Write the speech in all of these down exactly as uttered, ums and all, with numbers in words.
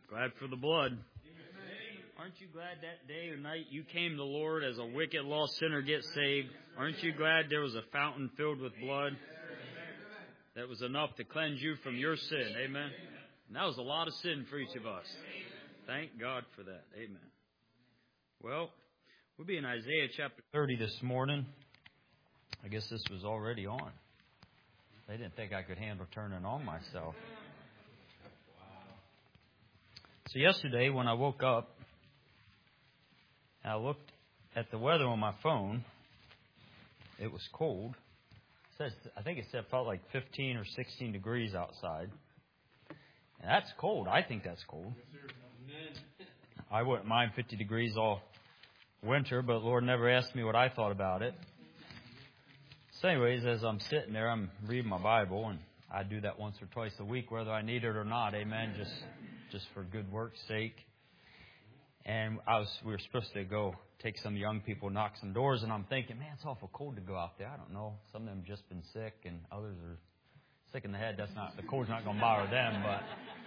Glad for the blood. Aren't you glad that day or night you came to the Lord as a wicked, lost sinner get saved? Aren't you glad there was a fountain filled with blood that was enough to cleanse you from your sin? Amen. And that was a lot of sin for each of us. Thank God for that. Amen. Well, we'll be in Isaiah chapter thirty this morning. I guess this was already on. They didn't think I could handle turning on myself. So yesterday when I woke up, I looked at the weather on my phone. It was cold. It says, I think it said felt like fifteen or sixteen degrees outside. And that's cold. I think that's cold. I wouldn't mind fifty degrees all winter, but the Lord never asked me what I thought about it. So anyways, as I'm sitting there, I'm reading my Bible, and I do that once or twice a week, whether I need it or not. Amen. Just just for good work's sake. And I was we were supposed to go take some young people, knock some doors, and I'm thinking, man, it's awful cold to go out there. I don't know. Some of them have just been sick, and others are sick in the head. That's not the cold's not going to bother them, but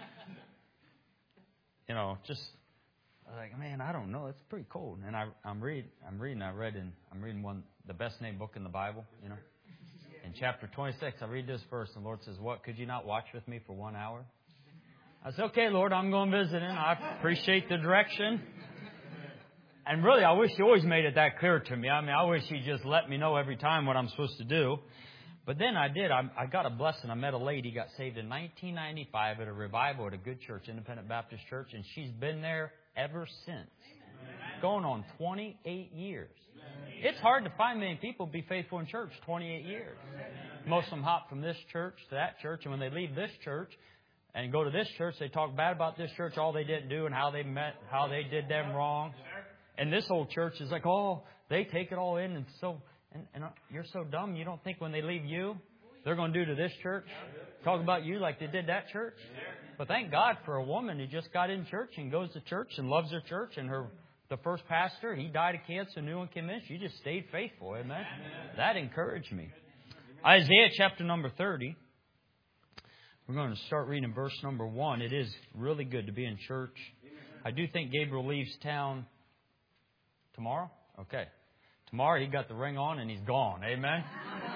you know, just I was like, man, I don't know. It's pretty cold. And I I'm read I'm reading. I read in I'm reading one the best named book in the Bible. You know, in chapter twenty-six, I read this verse, and the Lord says, "What could you not watch with me for one hour?" I said, okay, Lord, I'm going visiting. I appreciate the direction. And really, I wish He always made it that clear to me. I mean, I wish He just let me know every time what I'm supposed to do. But then I did. I, I got a blessing. I met a lady, got saved in nineteen ninety-five at a revival at a good church, Independent Baptist Church, and she's been there ever since. Going on twenty-eight years. It's hard to find many people be faithful in church twenty-eight years. Most of them hop from this church to that church, and when they leave this church and go to this church, they talk bad about this church, all they didn't do and how they met, how they did them wrong. And this old church is like, oh, they take it all in. And so, and, and you're so dumb. You don't think when they leave you, they're going to do to this church, talk about you like they did that church. But thank God for a woman who just got in church and goes to church and loves her church. And her, the first pastor, he died of cancer, a new one came in. She just stayed faithful. Amen. That encouraged me. Isaiah chapter number thirty. We're going to start reading verse number one. It is really good to be in church. I do think Gabriel leaves town tomorrow. Okay. Tomorrow he got the ring on and he's gone. Amen.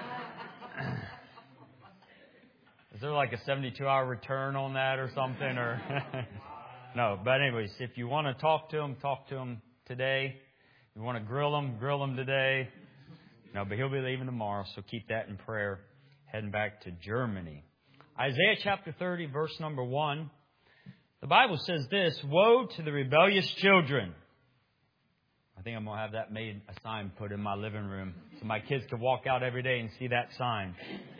Is there like a seventy-two hour return on that or something? Or no. But anyways, if you want to talk to him, talk to him today. If you want to grill him, grill him today. No, but he'll be leaving tomorrow, so keep that in prayer. Heading back to Germany. Isaiah chapter thirty, verse number one. The Bible says this, woe to the rebellious children. I think I'm going to have that made a sign put in my living room so my kids can walk out every day and see that sign.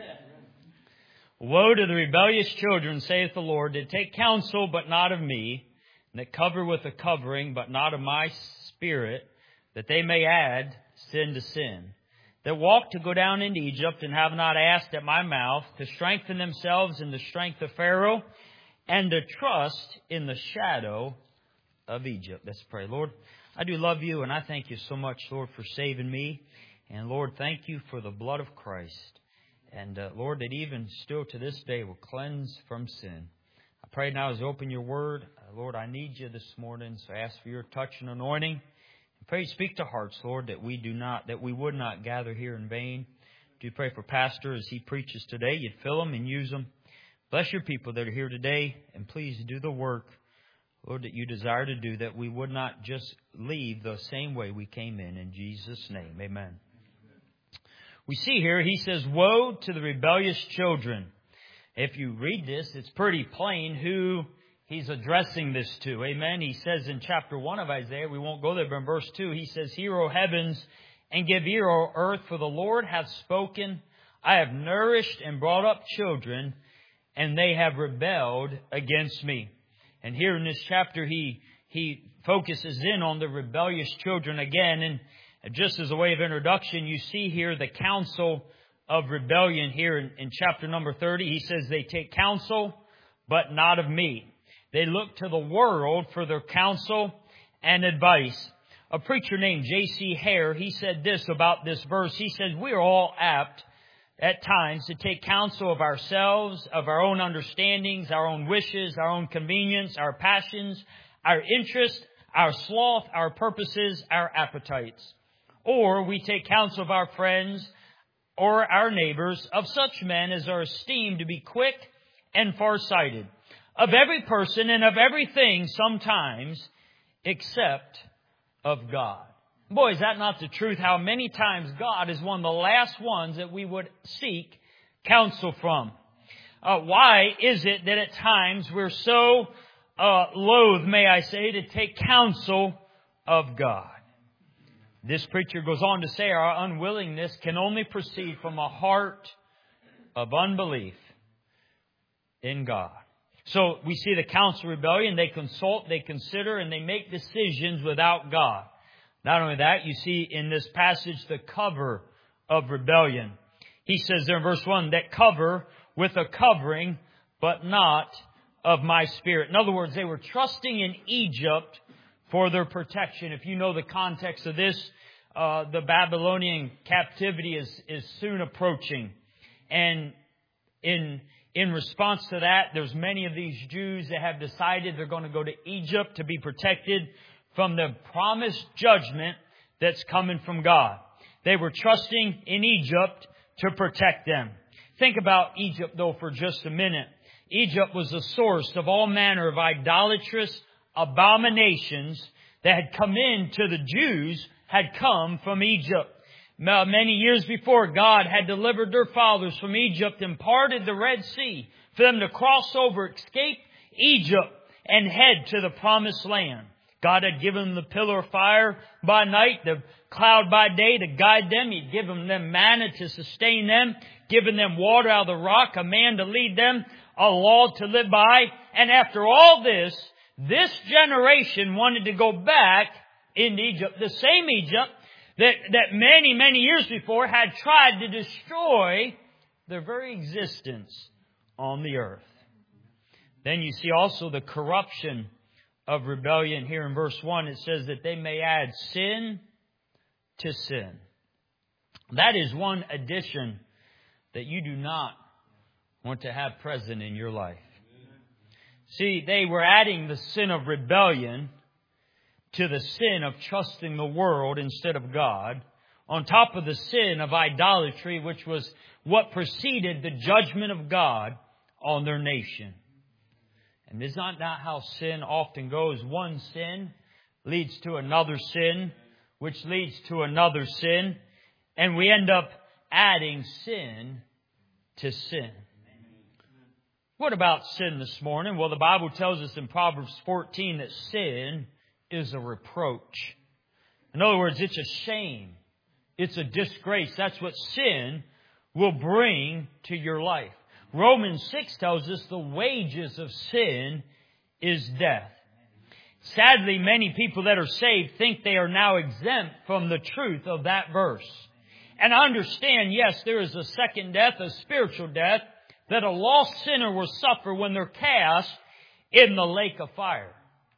Woe to the rebellious children, saith the Lord, that take counsel, but not of me, and that cover with a covering, but not of my spirit, that they may add sin to sin. That walk to go down into Egypt and have not asked at my mouth, to strengthen themselves in the strength of Pharaoh, and to trust in the shadow of Egypt. Let's pray. Lord, I do love you, and I thank you so much, Lord, for saving me. And Lord, thank you for the blood of Christ. And uh, Lord, that even still to this day will cleanse from sin. I pray now as you open your word. Uh, Lord, I need you this morning, so I ask for your touch and anointing. Pray, speak to hearts, Lord, that we do not, that we would not gather here in vain. Do pray for Pastor as he preaches today. You'd fill him and use him. Bless your people that are here today, and please do the work, Lord, that you desire to do, that we would not just leave the same way we came in. In Jesus' name, amen. We see here, he says, woe to the rebellious children. If you read this, it's pretty plain who he's addressing this to. Amen. He says in chapter one of Isaiah, we won't go there, but in verse two, he says, hear, O heavens, and give ear, O earth, for the Lord hath spoken. I have nourished and brought up children, and they have rebelled against me. And here in this chapter, he he focuses in on the rebellious children again. And just as a way of introduction, you see here the counsel of rebellion here in, in chapter number thirty. He says they take counsel, but not of me. They look to the world for their counsel and advice. A preacher named J C Hare, he said this about this verse. He said, we are all apt at times to take counsel of ourselves, of our own understandings, our own wishes, our own convenience, our passions, our interest, our sloth, our purposes, our appetites. Or we take counsel of our friends or our neighbors, of such men as are esteemed to be quick and farsighted, of every person and of everything sometimes, except of God. Boy, is that not the truth? How many times God is one of the last ones that we would seek counsel from. Uh, why is it that at times we're so uh, loath, may I say, to take counsel of God? This preacher goes on to say our unwillingness can only proceed from a heart of unbelief in God. So we see the counsel of rebellion. They consult, they consider, and they make decisions without God. Not only that, you see in this passage the cover of rebellion. He says there in verse one, that cover with a covering, but not of my spirit. In other words, they were trusting in Egypt for their protection. If you know the context of this, uh, the Babylonian captivity is, is soon approaching. And in, in response to that, there's many of these Jews that have decided they're going to go to Egypt to be protected from the promised judgment that's coming from God. They were trusting in Egypt to protect them. Think about Egypt, though, for just a minute. Egypt was the source of all manner of idolatrous abominations that had come into the Jews, had come from Egypt. Many years before, God had delivered their fathers from Egypt and parted the Red Sea for them to cross over, escape Egypt, and head to the promised land. God had given them the pillar of fire by night, the cloud by day to guide them. He'd given them manna to sustain them, given them water out of the rock, a man to lead them, a law to live by. And after all this, this generation wanted to go back into Egypt, the same Egypt that, that many, many years before had tried to destroy their very existence on the earth. Then you see also the corruption of rebellion here in verse one. It says that they may add sin to sin. That is one addition that you do not want to have present in your life. See, they were adding the sin of rebellion to the sin of trusting the world instead of God, on top of the sin of idolatry, which was what preceded the judgment of God on their nation. And is not that how sin often goes? One sin leads to another sin, which leads to another sin, and we end up adding sin to sin. What about sin this morning? Well, the Bible tells us in Proverbs fourteen that sin is a reproach. In other words, it's a shame. It's a disgrace. That's what sin will bring to your life. Romans six tells us the wages of sin is death. Sadly, many people that are saved think they are now exempt from the truth of that verse. And I understand, yes, there is a second death, a spiritual death, that a lost sinner will suffer when they're cast in the lake of fire.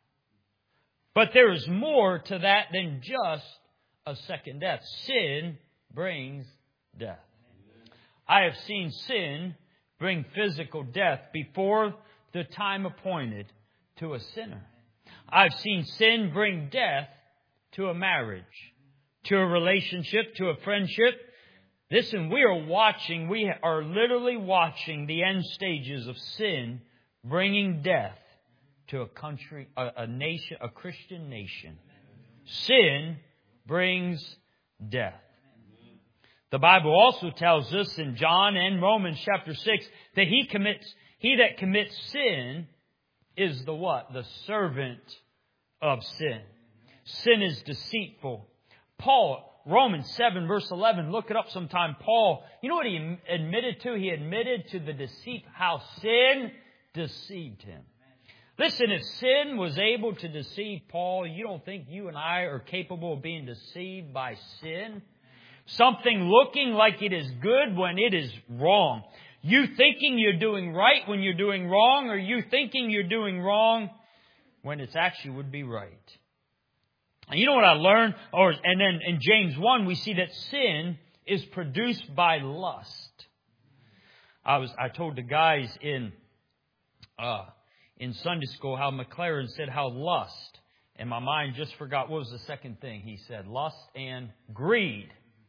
But there is more to that than just a second death. Sin brings death. I have seen sin bring physical death before the time appointed to a sinner. I've seen sin bring death to a marriage, to a relationship, to a friendship. Listen, we are watching, we are literally watching the end stages of sin bringing death to a country, a, a nation, a Christian nation. Sin brings death. The Bible also tells us in John and Romans chapter six that he commits, he that commits sin is the what? The servant of sin. Sin is deceitful. Paul, Romans seven verse eleven, look it up sometime. Paul, you know what he admitted to? He admitted to the deceit, how sin deceived him. Listen, if sin was able to deceive Paul, you don't think you and I are capable of being deceived by sin? Something looking like it is good when it is wrong. You thinking you're doing right when you're doing wrong, or you thinking you're doing wrong when it actually would be right. And you know what I learned? Or, and then in James one, we see that sin is produced by lust. I was I told the guys in uh, in Sunday school how McLaren said how lust, and my mind just forgot what was the second thing he said, lust and greed.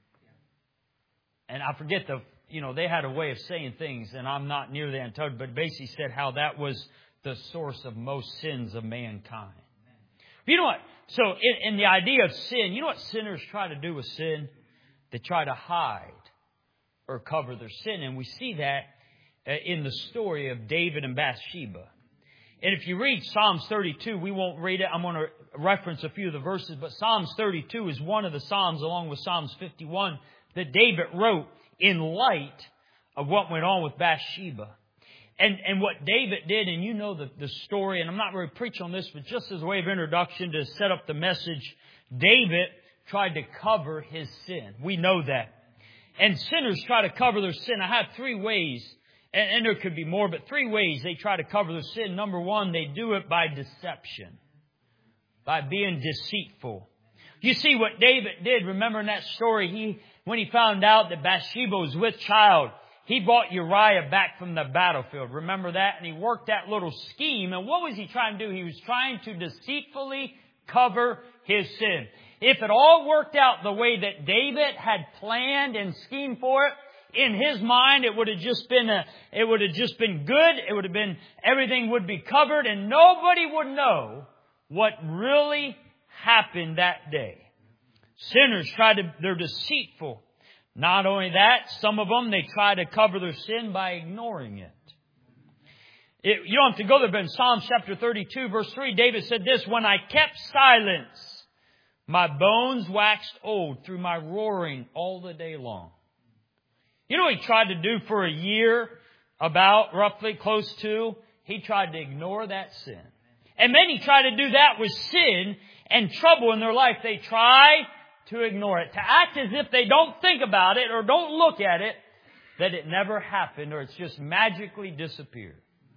And I forget the, you know, they had a way of saying things, and I'm not near that intelligent, but basically said how that was the source of most sins of mankind. You know what? So in, in the idea of sin, you know what sinners try to do with sin? They try to hide or cover their sin. And we see that in the story of David and Bathsheba. And if you read Psalms thirty-two, we won't read it. I'm going to reference a few of the verses. But Psalms thirty-two is one of the Psalms, along with Psalms fifty-one, that David wrote in light of what went on with Bathsheba. And and what David did, and you know the, the story, and I'm not really preaching on this, but just as a way of introduction to set up the message, David tried to cover his sin. We know that. And sinners try to cover their sin. I have three ways, and, and there could be more, but three ways they try to cover their sin. Number one, they do it by deception, by being deceitful. You see what David did, remember in that story, he when he found out that Bathsheba was with child, he brought Uriah back from the battlefield. Remember that? And he worked that little scheme. And what was he trying to do? He was trying to deceitfully cover his sin. If it all worked out the way that David had planned and schemed for it, in his mind it would have just been a, it would have just been good. It would have been, everything would be covered and nobody would know what really happened that day. Sinners try to, they're deceitful. Not only that, some of them, they try to cover their sin by ignoring it. it. You don't have to go there, but in Psalms chapter thirty-two, verse three, David said this, when I kept silence, my bones waxed old through my roaring all the day long. You know what he tried to do for a year, about roughly close to? He tried to ignore that sin. And many try to do that with sin and trouble in their life. They try to ignore it, to act as if they don't think about it or don't look at it, that it never happened or it's just magically disappeared.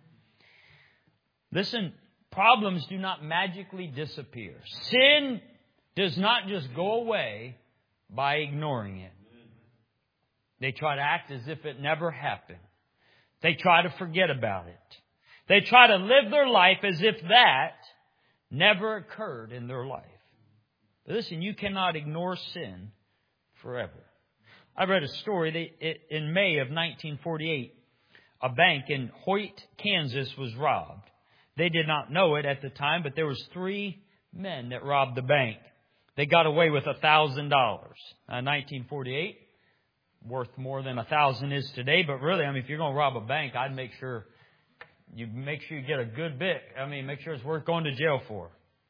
Listen, problems do not magically disappear. Sin does not just go away by ignoring it. They try to act as if it never happened. They try to forget about it. They try to live their life as if that never occurred in their life. But listen, you cannot ignore sin forever. I read a story that in May of nineteen forty-eight, a bank in Hoyt, Kansas was robbed. They did not know it at the time, but there was three men that robbed the bank. They got away with a thousand dollars. nineteen forty-eight, worth more than a thousand is today. But really, I mean, if you're going to rob a bank, I'd make sure you make sure you get a good bit. I mean, make sure it's worth going to jail for.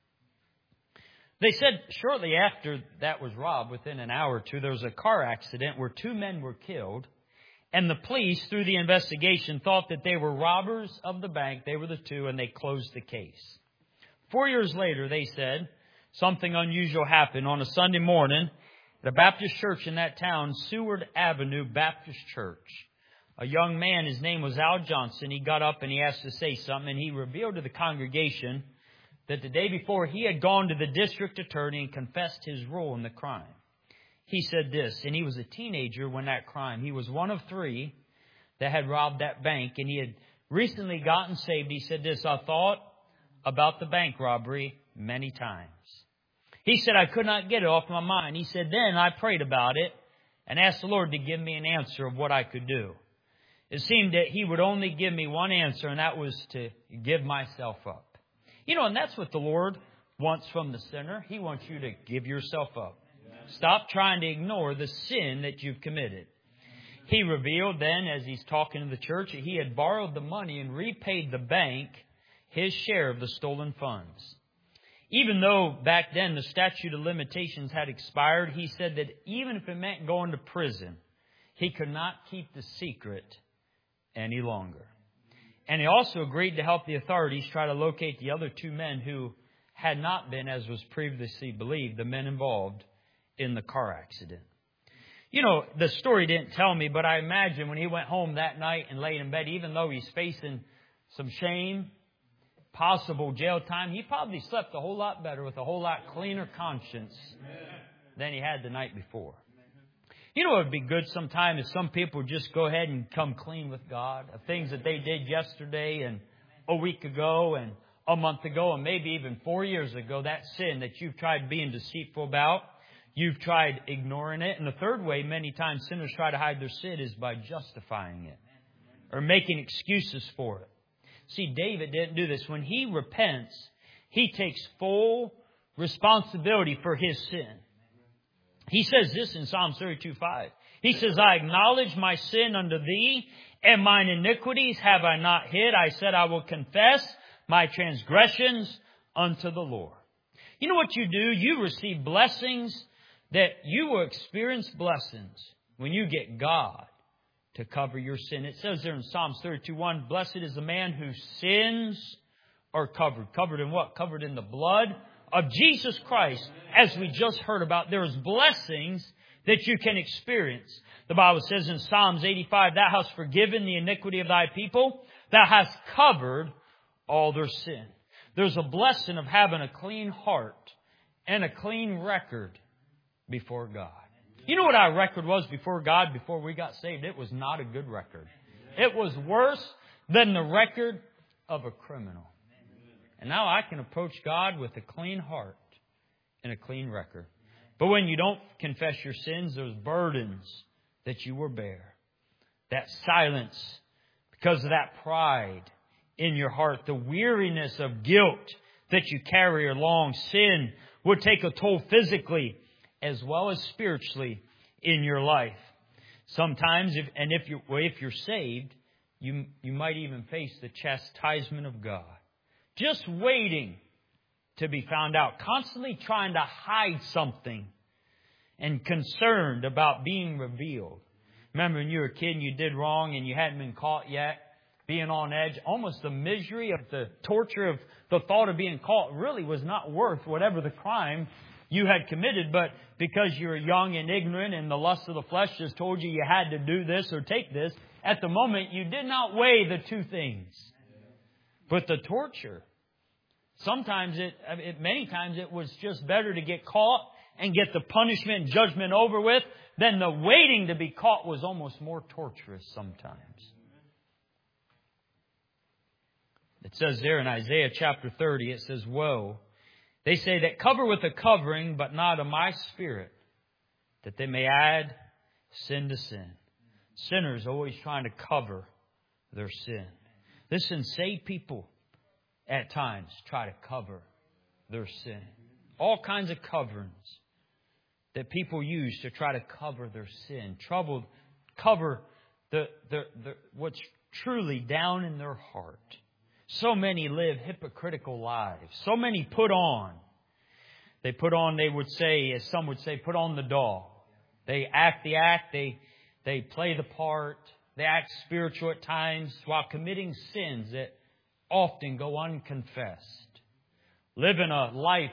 They said shortly after that was robbed, within an hour or two, there was a car accident where two men were killed. And the police, through the investigation, thought that they were robbers of the bank. They were the two, and they closed the case. Four years later, they said, something unusual happened on a Sunday morning at a Baptist church in that town, Seward Avenue Baptist Church. A young man, his name was Al Johnson, he got up and he asked to say something, and he revealed to the congregation that the day before he had gone to the district attorney and confessed his role in the crime. He said this, and he was a teenager when that crime, he was one of three that had robbed that bank, and he had recently gotten saved. He said this, I thought about the bank robbery many times. He said, I could not get it off my mind. He said, then I prayed about it and asked the Lord to give me an answer of what I could do. It seemed that He would only give me one answer, and that was to give myself up. You know, and that's what the Lord wants from the sinner. He wants you to give yourself up. Stop trying to ignore the sin that you've committed. He revealed then, as he's talking to the church, that he had borrowed the money and repaid the bank his share of the stolen funds. Even though back then the statute of limitations had expired, he said that even if it meant going to prison, he could not keep the secret any longer. And he also agreed to help the authorities try to locate the other two men who had not been, as was previously believed, the men involved in the car accident. You know, the story didn't tell me, but I imagine when he went home that night and laid in bed, even though he's facing some shame, possible jail time, he probably slept a whole lot better with a whole lot cleaner conscience than he had the night before. You know what would be good sometime is some people just go ahead and come clean with God of things that they did yesterday and a week ago and a month ago and maybe even four years ago. That sin that you've tried being deceitful about, you've tried ignoring it. And the third way many times sinners try to hide their sin is by justifying it or making excuses for it. See, David didn't do this. When he repents, he takes full responsibility for his sin. He says this in Psalm thirty-two five. He says, I acknowledge my sin unto thee, and mine iniquities have I not hid. I said, I will confess my transgressions unto the Lord. You know what you do? You receive blessings that you will experience blessings when you get God to cover your sin. It says there in Psalms thirty-two one, blessed is the man whose sins are covered. Covered in what? Covered in the blood of Jesus Christ. As we just heard about, there's blessings that you can experience. The Bible says in Psalms eighty-five, thou hast forgiven the iniquity of thy people. Thou hast covered all their sin. There's a blessing of having a clean heart and a clean record before God. You know what our record was before God before we got saved? It was not a good record. It was worse than the record of a criminal. And now I can approach God with a clean heart and a clean record. But when you don't confess your sins, there's burdens that you will bear. That silence because of that pride in your heart, the weariness of guilt that you carry along. Sin would take a toll physically as well as spiritually in your life. Sometimes, if, and if you're, if you're saved, you, you might even face the chastisement of God. Just waiting to be found out. Constantly trying to hide something and concerned about being revealed. Remember when you were a kid and you did wrong and you hadn't been caught yet? Being on edge, almost the misery of the torture of the thought of being caught really was not worth whatever the crime you had committed. But because you were young and ignorant and the lust of the flesh just told you you had to do this or take this, at the moment you did not weigh the two things. But the torture, sometimes it, it many times it was just better to get caught and get the punishment and judgment over with than the waiting to be caught was almost more torturous sometimes. It says there in Isaiah chapter thirty, it says, woe, they say that cover with a covering, but not of my spirit, that they may add sin to sin. Sinners always trying to cover their sin. Listen, saved people at times try to cover their sin. All kinds of coverings that people use to try to cover their sin. Troubled, cover the, the, the what's truly down in their heart. So many live hypocritical lives. So many put on. They put on, they would say, as some would say, put on the doll. They act the act. They, they play the part. They act spiritual at times while committing sins that often go unconfessed. Living a life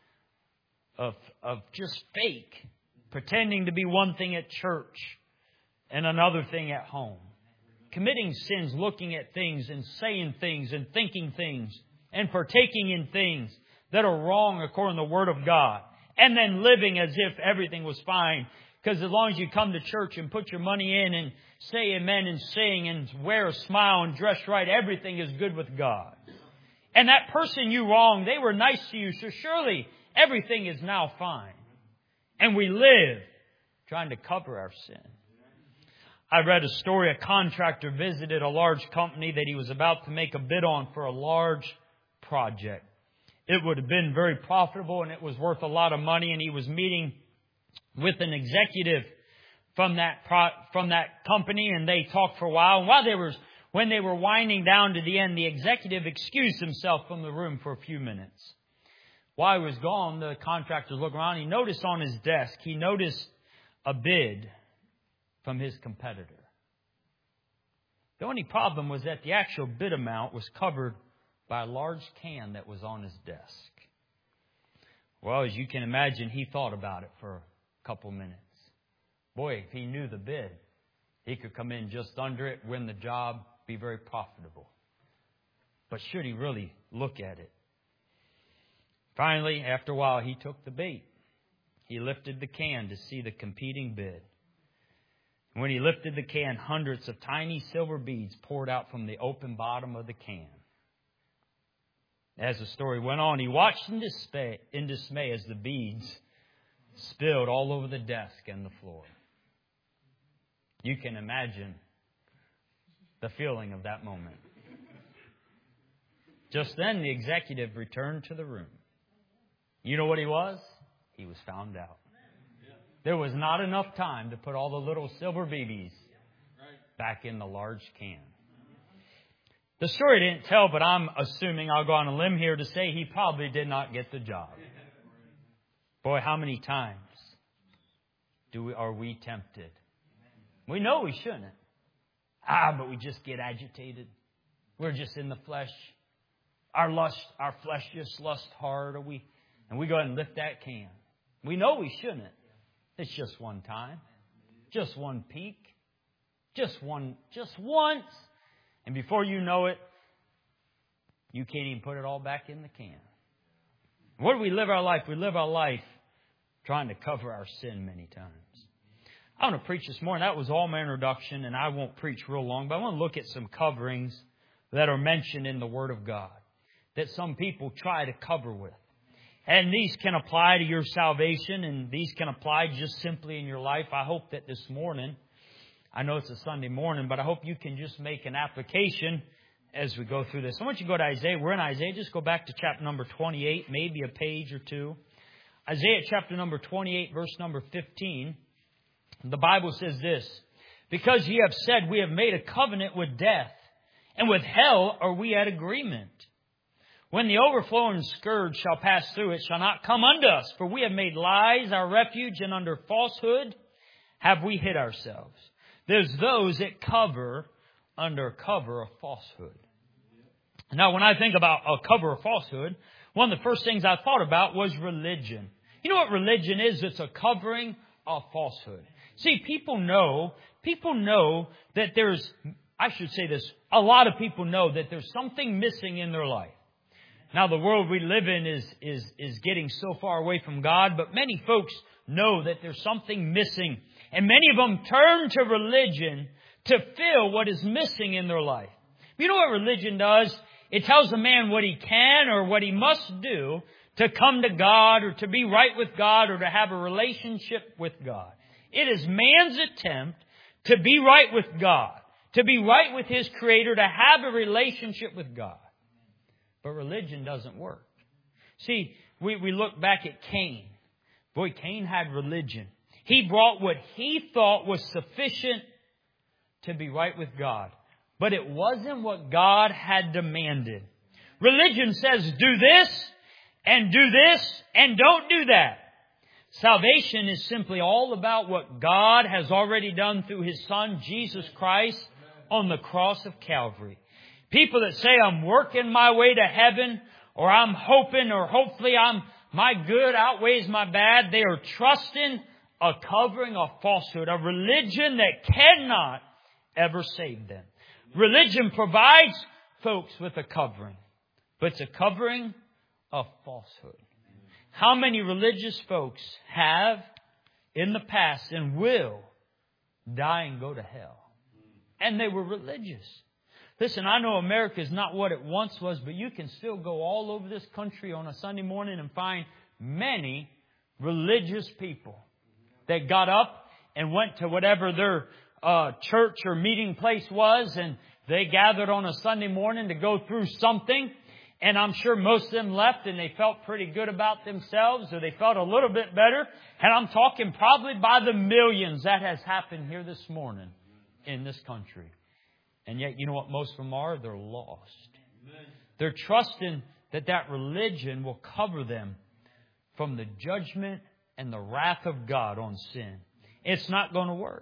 of, of just fake. Pretending to be one thing at church and another thing at home. Committing sins, looking at things and saying things and thinking things and partaking in things that are wrong according to the Word of God. And then living as if everything was fine. Because as long as you come to church and put your money in and say amen and sing and wear a smile and dress right, everything is good with God. And that person you wronged, they were nice to you, so surely everything is now fine. And we live trying to cover our sin. I read a story, a contractor visited a large company that he was about to make a bid on for a large project. It would have been very profitable and it was worth a lot of money, and he was meeting with an executive from that pro, from that company, and they talked for a while. And while they were when they were winding down to the end, the executive excused himself from the room for a few minutes. While he was gone, the contractor looked around. He noticed on his desk, he noticed a bid from his competitor. The only problem was that the actual bid amount was covered by a large can that was on his desk. Well, as you can imagine, he thought about it for a couple minutes. Boy, if he knew the bid, he could come in just under it, win the job, be very profitable. But should he really look at it? Finally, after a while, he took the bait. He lifted the can to see the competing bid. And when he lifted the can, hundreds of tiny silver beads poured out from the open bottom of the can. As the story went on, he watched in dismay, in dismay as the beads spilled all over the desk and the floor. You can imagine the feeling of that moment. Just then, the executive returned to the room. You know what he was? He was found out. There was not enough time to put all the little silver B Bs back in the large can. The story didn't tell, but I'm assuming, I'll go on a limb here to say he probably did not get the job. Boy, how many times do we, are we tempted? We know we shouldn't. Ah, but we just get agitated. We're just in the flesh. Our lust, our flesh just lusts hard. Or we, and we go ahead and lift that can. We know we shouldn't. It's just one time. Just one peek. Just one, just once. And before you know it, you can't even put it all back in the can. What do we live our life? We live our life trying to cover our sin many times. I want to preach this morning. That was all my introduction, and I won't preach real long, but I want to look at some coverings that are mentioned in the Word of God that some people try to cover with. And these can apply to your salvation, and these can apply just simply in your life. I hope that this morning, I know it's a Sunday morning, but I hope you can just make an application as we go through this. I want you to go to Isaiah. We're in Isaiah. Just go back to chapter number twenty-eight, maybe a page or two. Isaiah chapter number twenty-eight, verse number fifteen. The Bible says this: because ye have said, we have made a covenant with death, and with hell are we at agreement. When the overflowing scourge shall pass through, it shall not come unto us. For we have made lies our refuge, and under falsehood have we hid ourselves. There's those that cover under cover of falsehood. Now, when I think about a cover of falsehood, one of the first things I thought about was religion. You know what religion is? It's a covering of falsehood. See, people know, people know that there's, I should say this, a lot of people know that there's something missing in their life. Now, the world we live in is, is, is getting so far away from God, but many folks know that there's something missing. And many of them turn to religion to fill what is missing in their life. You know what religion does? It tells a man what he can or what he must do to come to God or to be right with God or to have a relationship with God. It is man's attempt to be right with God, to be right with his Creator, to have a relationship with God. But religion doesn't work. See, we, we look back at Cain. Boy, Cain had religion. He brought what he thought was sufficient to be right with God. But it wasn't what God had demanded. Religion says, do this, and do this, and don't do that. Salvation is simply all about what God has already done through His Son, Jesus Christ, on the cross of Calvary. People that say, I'm working my way to heaven, or I'm hoping, or hopefully I'm my good outweighs my bad, they are trusting a covering of falsehood, a religion that cannot ever save them. Religion provides folks with a covering, but it's a covering of falsehood. How many religious folks have in the past and will die and go to hell? And they were religious. Listen, I know America is not what it once was, but you can still go all over this country on a Sunday morning and find many religious people that got up and went to whatever their uh, church or meeting place was, and they gathered on a Sunday morning to go through something. And I'm sure most of them left and they felt pretty good about themselves, or they felt a little bit better. And I'm talking probably by the millions that has happened here this morning in this country. And yet, you know what most of them are? They're lost. Amen. They're trusting that that religion will cover them from the judgment and the wrath of God on sin. It's not going to work.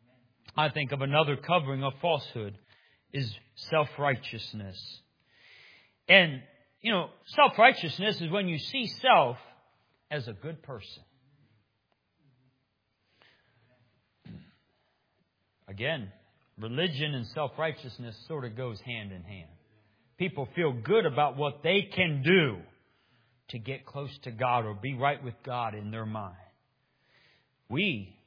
I think of another covering of falsehood is self-righteousness. And, you know, self-righteousness is when you see self as a good person. Again, religion and self-righteousness sort of goes hand in hand. People feel good about what they can do to get close to God or be right with God in their mind. We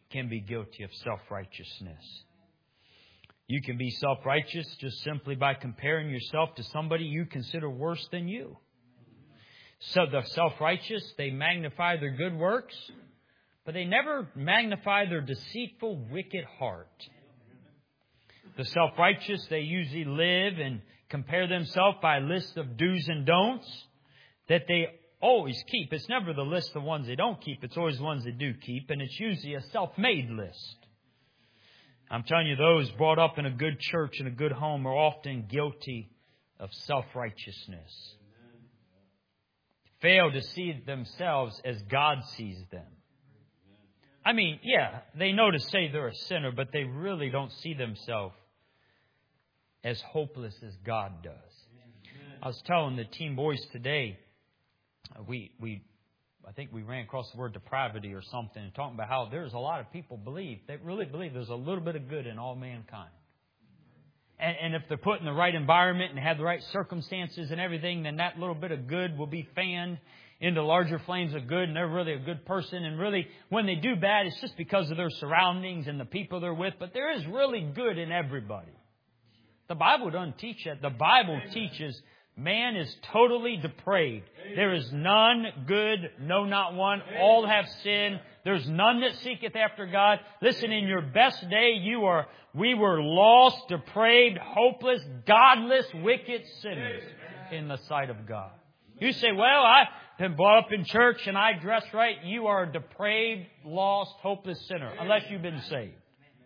can be guilty of self-righteousness. You can be self-righteous just simply by comparing yourself to somebody you consider worse than you. So the self-righteous, they magnify their good works, but they never magnify their deceitful, wicked heart. The self-righteous, they usually live and compare themselves by a list of do's and don'ts that they always keep. It's never the list of ones they don't keep. It's always the ones they do keep. And it's usually a self-made list. I'm telling you, those brought up in a good church and a good home are often guilty of self-righteousness. Fail to see themselves as God sees them. I mean, yeah, they know to say they're a sinner, but they really don't see themselves as hopeless as God does. I was telling the teen boys today, we we I think we ran across the word depravity or something, and talking about how there's a lot of people believe, they really believe there's a little bit of good in all mankind. And, and if they're put in the right environment and have the right circumstances and everything, then that little bit of good will be fanned into larger flames of good, and they're really a good person. And really, when they do bad, it's just because of their surroundings and the people they're with. But there is really good in everybody. The Bible doesn't teach that. The Bible teaches man is totally depraved. There is none good, no, not one. All have sinned. There's none that seeketh after God. Listen, in your best day, you are, we were lost, depraved, hopeless, godless, wicked sinners in the sight of God. You say, well, I've been brought up in church and I dress right. You are a depraved, lost, hopeless sinner, unless you've been saved.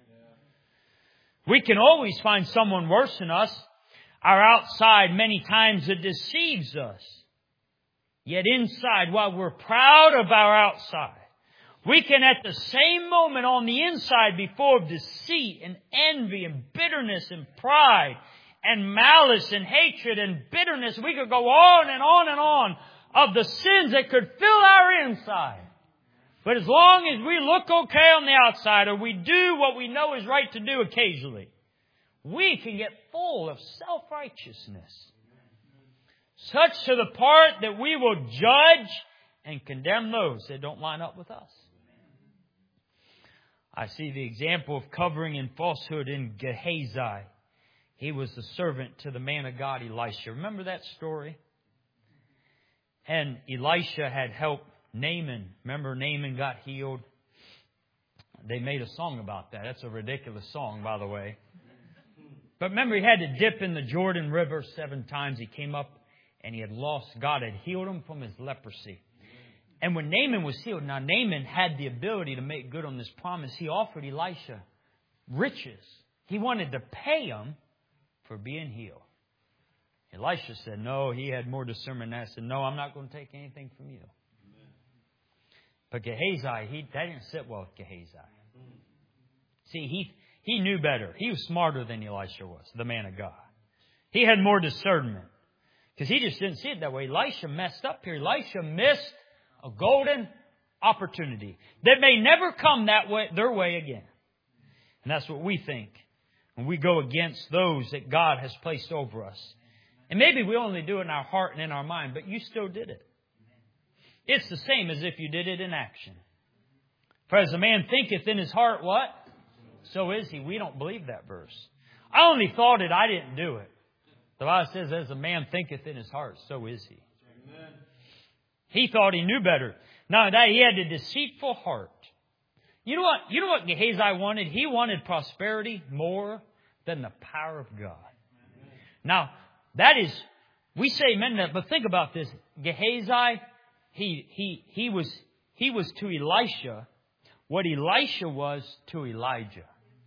We can always find someone worse than us. Our outside many times it deceives us. Yet inside, while we're proud of our outside, we can at the same moment on the inside be full of deceit and envy and bitterness and pride and malice and hatred and bitterness. We could go on and on and on of the sins that could fill our inside. But as long as we look okay on the outside, or we do what we know is right to do occasionally, we can get full of self-righteousness. Such to the part that we will judge and condemn those that don't line up with us. I see the example of covering and falsehood in Gehazi. He was the servant to the man of God, Elisha. Remember that story? And Elisha had helped Naaman. Remember, Naaman got healed? They made a song about that. That's a ridiculous song, by the way. But remember, he had to dip in the Jordan River seven times. He came up and he had lost. God had healed him from his leprosy. And when Naaman was healed, now Naaman had the ability to make good on this promise. He offered Elisha riches. He wanted to pay him for being healed. Elisha said, no, he had more discernment than that. He said, no, I'm not going to take anything from you. Amen. But Gehazi, he, that didn't sit well with Gehazi. See, he, he knew better. He was smarter than Elisha was, the man of God. He had more discernment. Because he just didn't see it that way. Elisha messed up here. Elisha missed a golden opportunity that may never come that way, their way again. And that's what we think when we go against those that God has placed over us. And maybe we only do it in our heart and in our mind, but you still did it. It's the same as if you did it in action. For as a man thinketh in his heart, what? So is he. We don't believe that verse. I only thought it, I didn't do it. The Bible says, as a man thinketh in his heart, so is he. Amen. He thought he knew better. Now that he had a deceitful heart. You know what? You know what Gehazi wanted? He wanted prosperity more than the power of God. Amen. Now, that is, we say amen that, but think about this. Gehazi, he he he was he was to Elisha what Elisha was to Elijah.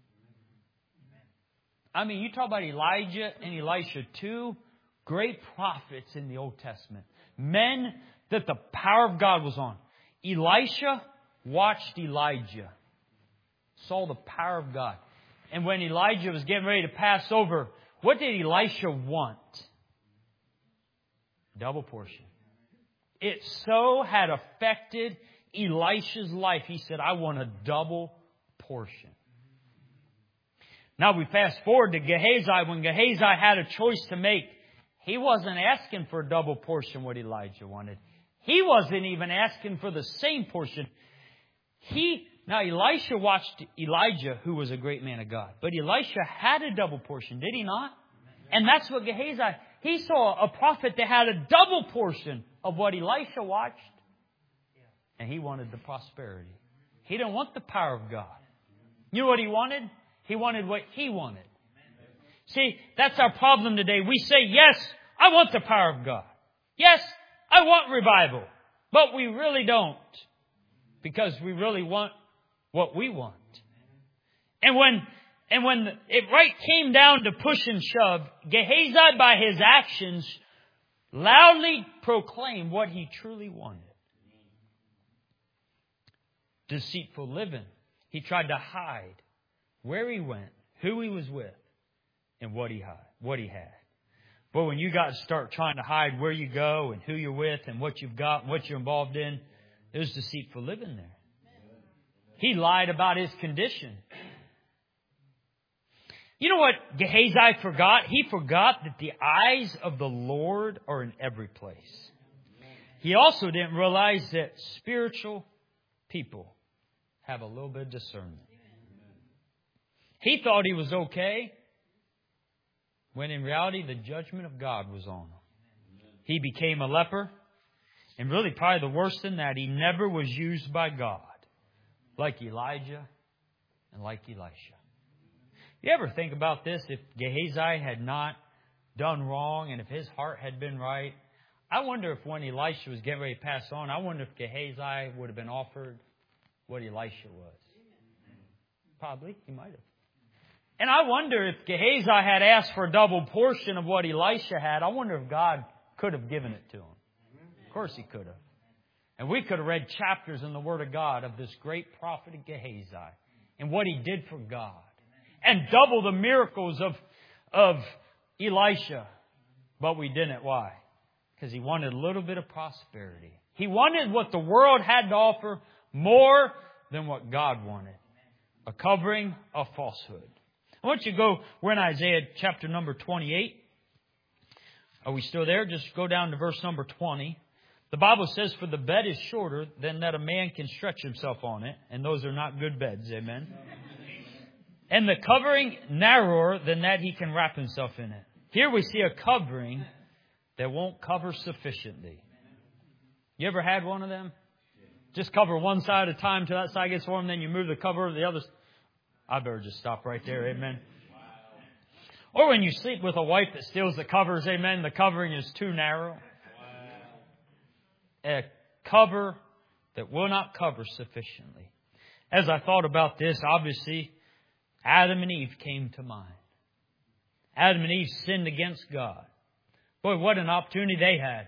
I mean, you talk about Elijah and Elisha, two great prophets in the Old Testament. Men that the power of God was on. Elisha watched Elijah, saw the power of God. And when Elijah was getting ready to pass over, what did Elisha want? Double portion. It so had affected Elisha's life. He said, I want a double portion. Now we fast forward to Gehazi. When Gehazi had a choice to make, he wasn't asking for a double portion what Elijah wanted. He wasn't even asking for the same portion. He, Now, Elisha watched Elijah, who was a great man of God. But Elisha had a double portion, did he not? And that's what Gehazi, he saw a prophet that had a double portion of what Elisha watched. And he wanted the prosperity. He didn't want the power of God. You know what he wanted? He wanted what he wanted. See, that's our problem today. We say, yes, I want the power of God. Yes, I want revival. But we really don't. Because we really want what we want. And when and when it right came down to push and shove, Gehazi, by his actions, loudly proclaimed what he truly wanted. Deceitful living. He tried to hide where he went, who he was with, and what he had. What he had. But when you got to start trying to hide where you go and who you're with and what you've got and what you're involved in, there's deceitful living there. He lied about his condition. You know what Gehazi forgot? He forgot that the eyes of the Lord are in every place. He also didn't realize that spiritual people have a little bit of discernment. He thought he was okay, when in reality the judgment of God was on him. He became a leper. And really probably the worst than that, he never was used by God. Like Elijah and like Elisha. You ever think about this? If Gehazi had not done wrong and if his heart had been right, I wonder if when Elisha was getting ready to pass on, I wonder if Gehazi would have been offered what Elisha was. Probably, he might have. And I wonder if Gehazi had asked for a double portion of what Elisha had, I wonder if God could have given it to him. Of course he could have. And we could have read chapters in the Word of God of this great prophet Gehazi and what he did for God. And double the miracles of, of Elisha. But we didn't. Why? Because he wanted a little bit of prosperity. He wanted what the world had to offer more than what God wanted. A covering of falsehood. I want you to go, we're in Isaiah chapter number twenty-eight. Are we still there? Just go down to verse number twenty. The Bible says, for the bed is shorter than that a man can stretch himself on it. And those are not good beds. Amen. And the covering narrower than that he can wrap himself in it. Here we see a covering that won't cover sufficiently. You ever had one of them? Just cover one side at a time till that side gets warm, then you move the cover to the other. I better just stop right there. Amen. Or when you sleep with a wife that steals the covers. Amen. The covering is too narrow. A cover that will not cover sufficiently. As I thought about this, obviously, Adam and Eve came to mind. Adam and Eve sinned against God. Boy, what an opportunity they had.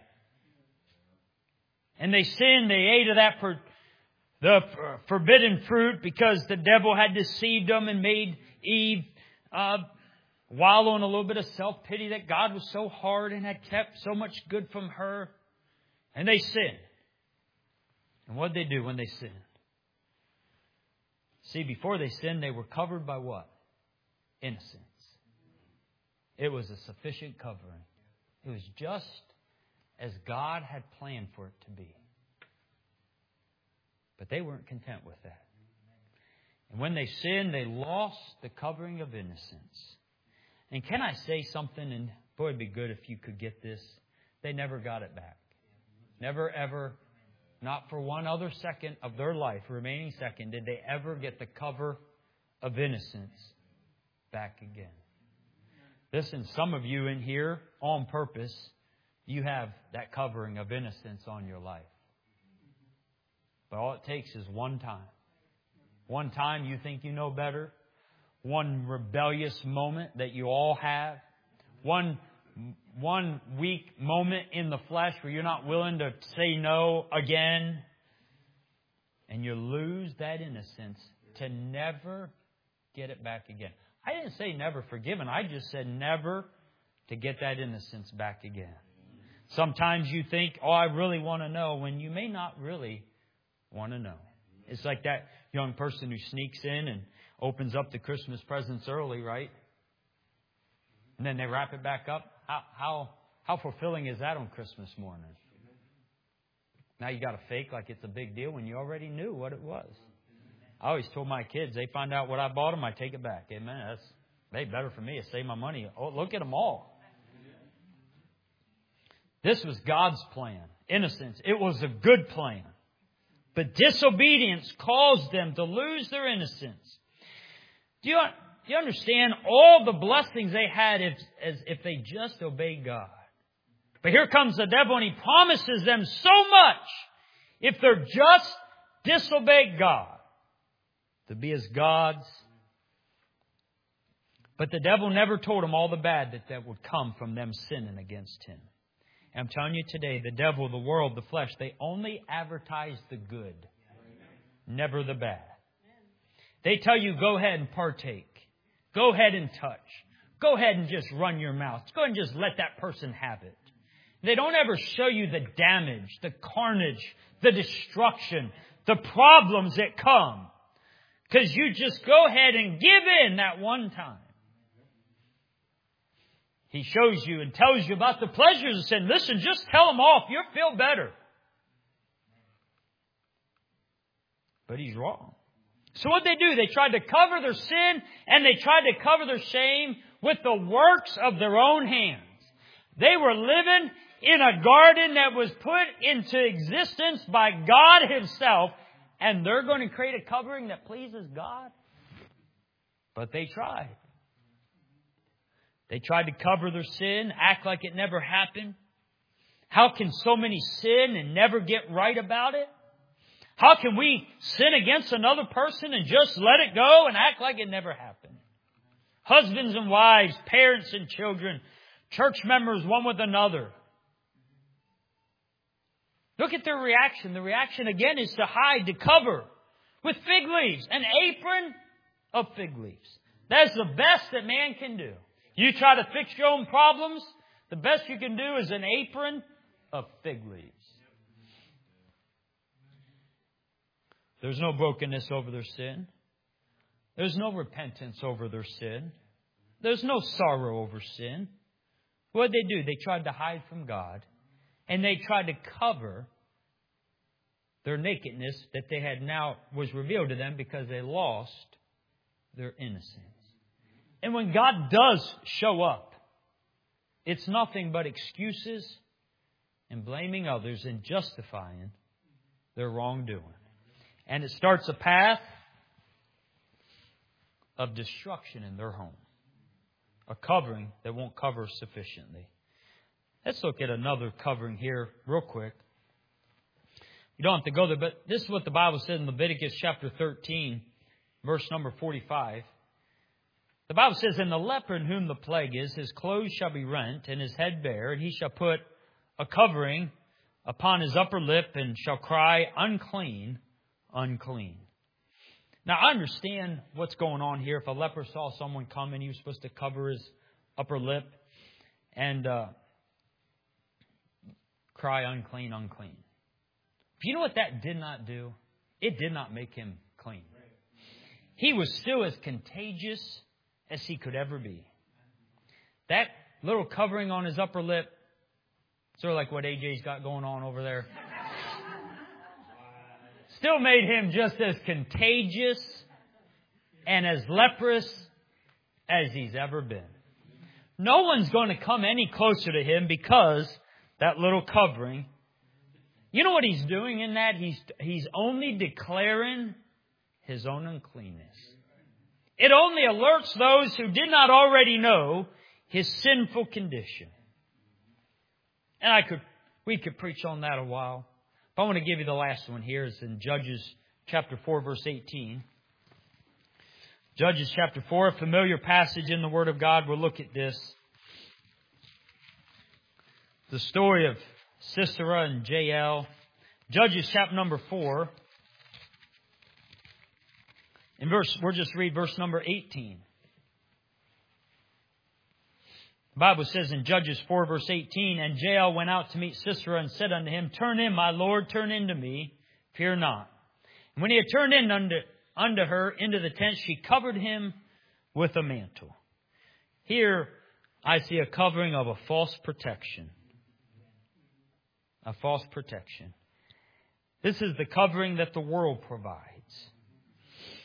And they sinned. They ate of that for the forbidden fruit because the devil had deceived them and made Eve uh, wallow in a little bit of self-pity that God was so hard and had kept so much good from her. And they sinned. And what did they do when they sinned? See, before they sinned, they were covered by what? Innocence. It was a sufficient covering. It was just as God had planned for it to be. But they weren't content with that. And when they sinned, they lost the covering of innocence. And can I say something? And boy, it'd be good if you could get this. They never got it back. Never, ever, not for one other second of their life, remaining second, did they ever get the cover of innocence back again. Listen, some of you in here, on purpose, you have that covering of innocence on your life. But all it takes is one time. One time you think you know better. One rebellious moment that you all have. One One weak moment in the flesh where you're not willing to say no again. And you lose that innocence to never get it back again. I didn't say never forgiven. I just said never to get that innocence back again. Sometimes you think, oh, I really want to know, when you may not really want to know. It's like that young person who sneaks in and opens up the Christmas presents early, right? And then they wrap it back up. How how how fulfilling is that on Christmas morning? Now you got to fake like it's a big deal when you already knew what it was. I always told my kids, they find out what I bought them, I take it back. Amen. That's way better for me. It saved my money. Oh, look at them all. This was God's plan. Innocence. It was a good plan. But disobedience caused them to lose their innocence. Do you, do you understand all the blessings they had if, as if they just obeyed God? But here comes the devil and he promises them so much if they're just disobey God. To be as gods. But the devil never told them all the bad that, that would come from them sinning against Him. And I'm telling you today, the devil, the world, the flesh, they only advertise the good. Never the bad. They tell you, go ahead and partake. Go ahead and touch. Go ahead and just run your mouth. Go ahead and just let that person have it. They don't ever show you the damage, the carnage, the destruction, the problems that come. Because you just go ahead and give in that one time. He shows you and tells you about the pleasures of sin. Listen, just tell them off. You'll feel better. But he's wrong. So what they do, they tried to cover their sin and they tried to cover their shame with the works of their own hands. They were living in a garden that was put into existence by God Himself. And they're going to create a covering that pleases God. But they tried. They tried to cover their sin, act like it never happened. How can so many sin and never get right about it? How can we sin against another person and just let it go and act like it never happened? Husbands and wives, parents and children, church members one with another. Look at their reaction. The reaction again is to hide, to cover with fig leaves. An apron of fig leaves. That's the best that man can do. You try to fix your own problems, the best you can do is an apron of fig leaves. There's no brokenness over their sin. There's no repentance over their sin. There's no sorrow over sin. What did they do? They tried to hide from God. And they tried to cover their nakedness that they had now was revealed to them because they lost their innocence. And when God does show up, it's nothing but excuses and blaming others and justifying their wrongdoing. And it starts a path of destruction in their home. A covering that won't cover sufficiently. Let's look at another covering here real quick. You don't have to go there, but this is what the Bible says in Leviticus chapter thirteen, verse number forty-five. The Bible says, "And the leper in whom the plague is, his clothes shall be rent, and his head bare, and he shall put a covering upon his upper lip, and shall cry, unclean, unclean." Now, I understand what's going on here. If a leper saw someone coming, he was supposed to cover his upper lip and uh, cry, unclean, unclean. But you know what that did not do? It did not make him clean. He was still as contagious as he could ever be. That little covering on his upper lip, sort of like what A J's got going on over there, still made him just as contagious and as leprous as he's ever been. No one's going to come any closer to him because that little covering. You know what he's doing in that? He's, he's only declaring his own uncleanness. It only alerts those who did not already know his sinful condition. And I could, we could preach on that a while. But I want to give you the last one here. It's in Judges chapter four, verse eighteen. Judges chapter four, a familiar passage in the Word of God. We'll look at this. The story of Sisera and Jael. Judges chapter number four. In verse, we'll just read verse number eighteen. The Bible says in Judges four, verse eighteen, "And Jael went out to meet Sisera and said unto him, Turn in, my Lord, turn in to me, fear not. And when he had turned in unto, unto her into the tent, she covered him with a mantle." Here I see a covering of a false protection. A false protection. This is the covering that the world provides.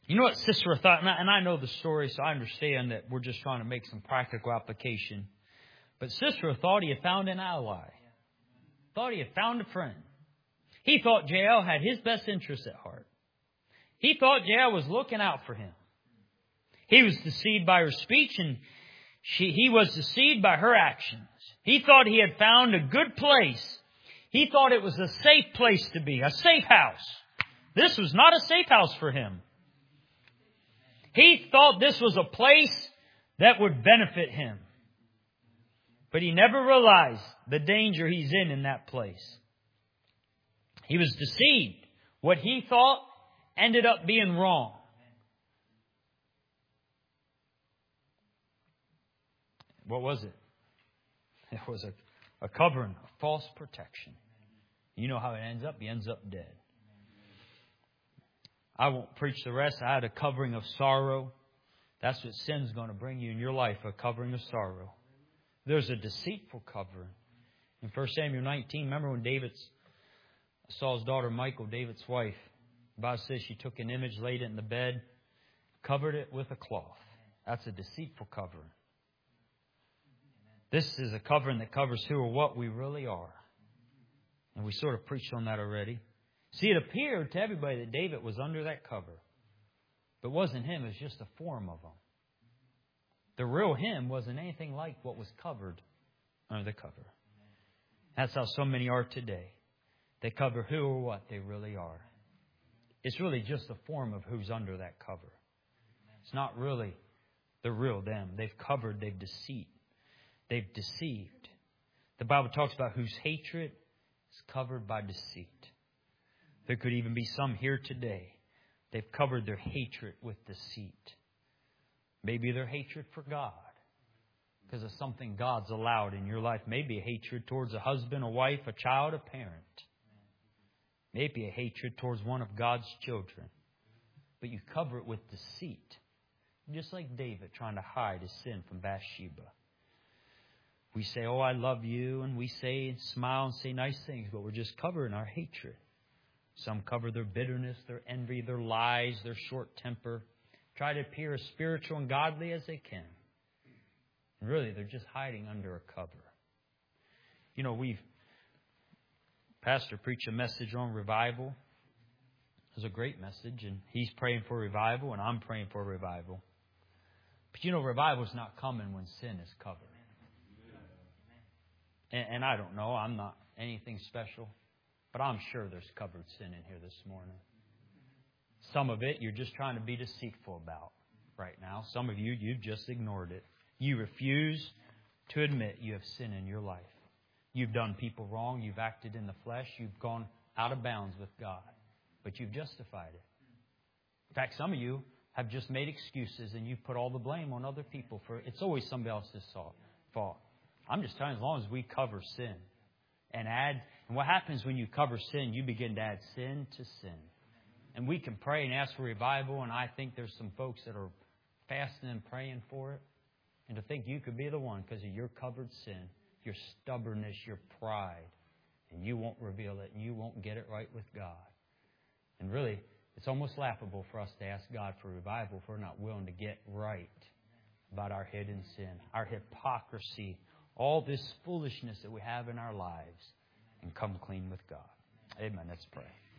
You know what Sisera thought? And I, and I know the story, so I understand that we're just trying to make some practical application. But Sisera thought he had found an ally. Thought he had found a friend. He thought Jael had his best interest at heart. He thought Jael was looking out for him. He was deceived by her speech, and she, he was deceived by her actions. He thought he had found a good place. He thought it was a safe place to be, a safe house. This was not a safe house for him. He thought this was a place that would benefit him. But he never realized the danger he's in in that place. He was deceived. What he thought ended up being wrong. What was it? It was a, a covering, a false protection. You know how it ends up? He ends up dead. I won't preach the rest. I had a covering of sorrow. That's what sin's going to bring you in your life, a covering of sorrow. There's a deceitful covering. In First Samuel nineteen, remember when David, Saul's daughter Michal, David's wife, the Bible says she took an image, laid it in the bed, covered it with a cloth. That's a deceitful covering. This is a covering that covers who or what we really are. And we sort of preached on that already. See, it appeared to everybody that David was under that cover. But it wasn't him. It was just a form of him. The real him wasn't anything like what was covered under the cover. That's how so many are today. They cover who or what they really are. It's really just a form of who's under that cover. It's not really the real them. They've covered, they've deceived. They've deceived. The Bible talks about whose hatred is covered by deceit. There could even be some here today. They've covered their hatred with deceit. Maybe their hatred for God because of something God's allowed in your life. Maybe a hatred towards a husband, a wife, a child, a parent. Maybe a hatred towards one of God's children. But you cover it with deceit. Just like David trying to hide his sin from Bathsheba. We say, oh, I love you. And we say and smile and say nice things. But we're just covering our hatred. Some cover their bitterness, their envy, their lies, their short temper. Try to appear as spiritual and godly as they can. And really, they're just hiding under a cover. You know, we've... Pastor preached a message on revival. It was a great message. And he's praying for revival, and I'm praying for revival. But you know, revival is not coming when sin is covered. And, and I don't know. I'm not anything special. But I'm sure there's covered sin in here this morning. Some of it you're just trying to be deceitful about right now. Some of you, you've just ignored it. You refuse to admit you have sin in your life. You've done people wrong. You've acted in the flesh. You've gone out of bounds with God. But you've justified it. In fact, some of you have just made excuses and you've put all the blame on other people for it. It's always somebody else's fault. I'm just telling you, as long as we cover sin and add... And what happens when you cover sin, you begin to add sin to sin. And we can pray and ask for revival, and I think there's some folks that are fasting and praying for it. And to think you could be the one because of your covered sin, your stubbornness, your pride, and you won't reveal it, and you won't get it right with God. And really, it's almost laughable for us to ask God for revival if we're not willing to get right about our hidden sin, our hypocrisy, all this foolishness that we have in our lives. And come clean with God. Amen. Let's pray.